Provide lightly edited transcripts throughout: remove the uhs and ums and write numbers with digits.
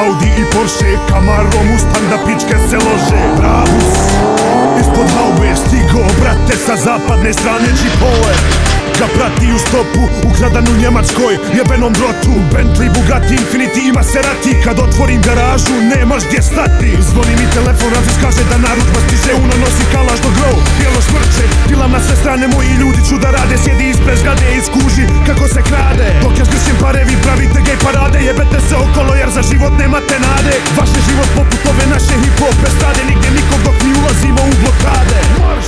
Audi i Porsche, Camaro, Mustang da pičke se lože. Brabus, ispod haube stigo, brate sa zapadne strane džipove. Ga prati u stopu, ukradan u Njemačkoj, jebenom drotu. Bentley, Bugatti, Infiniti, Maserati. Kad otvorim garažu, nemaš gdje stati. Zvoni mi telefon, Rafis kaže da narudžba stiže. Uno nosi kalaš do grov, bijelo šmrče. Pilam na sve strane, moji ljudi čuda rade. Sjedi ispred zgrade i skuži kako se krade. Dok ja zgršim pare, vi pravite gej parade. Jebete se okolo jer za život nemate nade. Vaš je život poput ove naše hip-hop estrade. Nigdje nikog dok mi ulazimo u blokade. Marš!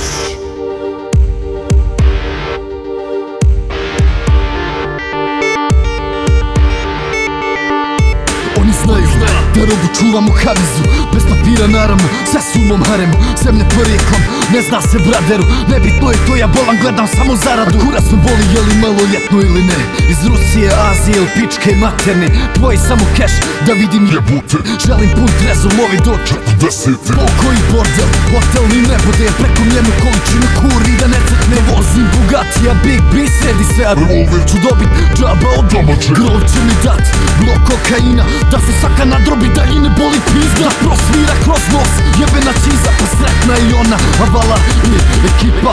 Oni znaju da robu čuvam u havizu. Bez papira naravno, sve su u mom haremu. Zemlje porijeklom, ne zna se braderu. Nebitno je to, ja bolan gledam samo zaradu. Kurac me boli, je li maloljetno ili ne. Iz Rusije, Azije ili pičke materne. Tvoji samo keš, da vidim jebute. Želim pun trezor, lovi do 40. Koji bordel, hotel ni ne bude. Preko mjenu količinu kuri da ne crkne. Vozim Bugatija, Big B, sredi sve. A revolver ću dobit, džaba od domaće. Grov će mi dat, blok kokaina. Da se svaka nadrobi, da i ne boli pizda. Da prosvira kroz nos, jebena čiza. Pa sretna i ona, a vala i ekipa.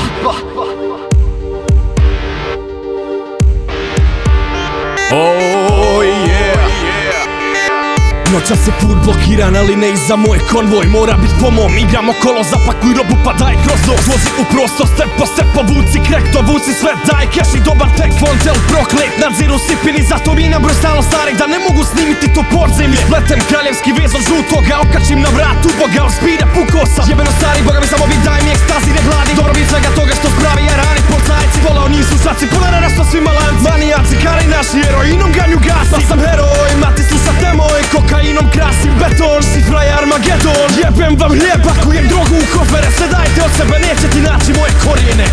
Oh yeah. Noća se put blokiran, ali ne i za moj konvoj. Mora bit po mom, igramo kolo, zapakuj robu pa daj kroz nos. Vozi u prosto, step po step, povuci krek, to vuci sve, daj cash i dobar tek. Fontel proklet, nadziru sipini, zato mi nabroj stalno starih da ne mogu snimiti to podzemlje. Spletem kraljevski vezo žutoga, okačim na vrat uboga, od spira pukao sam. Jebeno stari, boga mi samo bit, daj mi ekstazi, ne hladi. Dobro bit svega toga što spravi, ja rani policajci. Volao nisu šaci, polera rasto svima lanci. Manijaci, kari naši, heroinom ganju gasi. Pa sam heroj, mati slušate moj, kokainom krasim beton. Šifra je Armagedon, jebem vam hljeb, pakujem drogu u kofere. Sve dajte od sebe, neće ti naći moje korijene.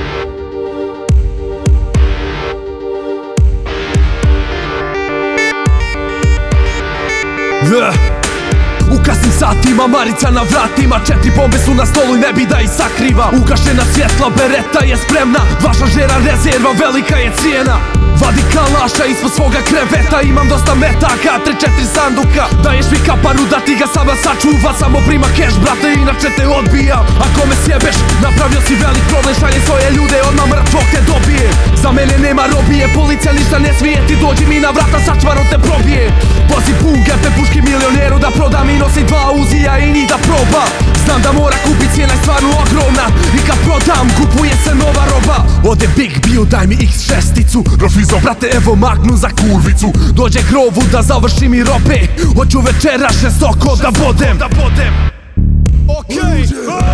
U kasnim satima, Marica na vratima. 4 bombe su na stolu i ne bi da ih sakriva. Ugašena svjetla, bereta je spremna. Vaša žera rezerva, velika je cijena. Vadi kalaša ispod svoga kreveta. Imam dosta metaka, 3-4 sanduka. Daješ mi kaparu da ti ga sama sačuva. Samo prima cash, brate, inače te odbijam. Ako me sjebeš, napravio si velik problem. Šaljem svoje ljude, odmah mrtvog te dobije. Za mene nema robije, policija ništa ne smije. Ti dođi mi na vrata, sačvarom te probije. Vozi bunga, te puški milioneru da prodam. I nosi 2 uzija i njih da proba. Znam da mora kupit, cijena je stvarno ogromna. I kad prodam, kupuje se nova roba. Ode Big Bill, daj mi X6-icu. Rafiza, brate, evo magnu za kurvicu. Dođe grovu da završi mi robe. Hoću večera žestoko da bodem. Okej.